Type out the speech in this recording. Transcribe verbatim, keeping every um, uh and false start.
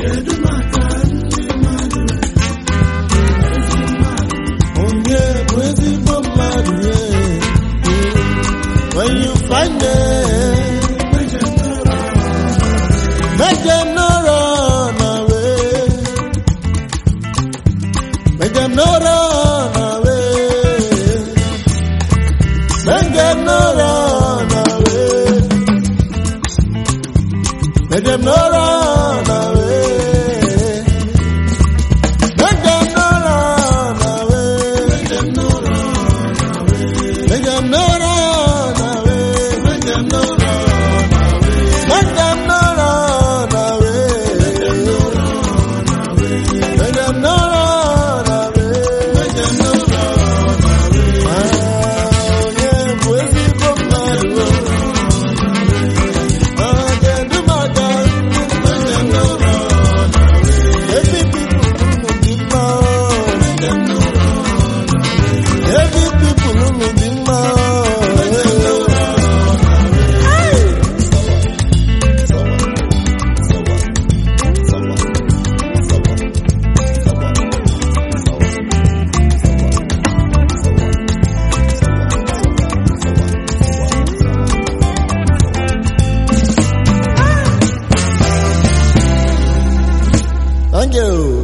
When you find them, make them no run away. Make them no run away. Make them no run away. Make them no run away. Make them no run away. Make them no run away. Make them no run. Thank you.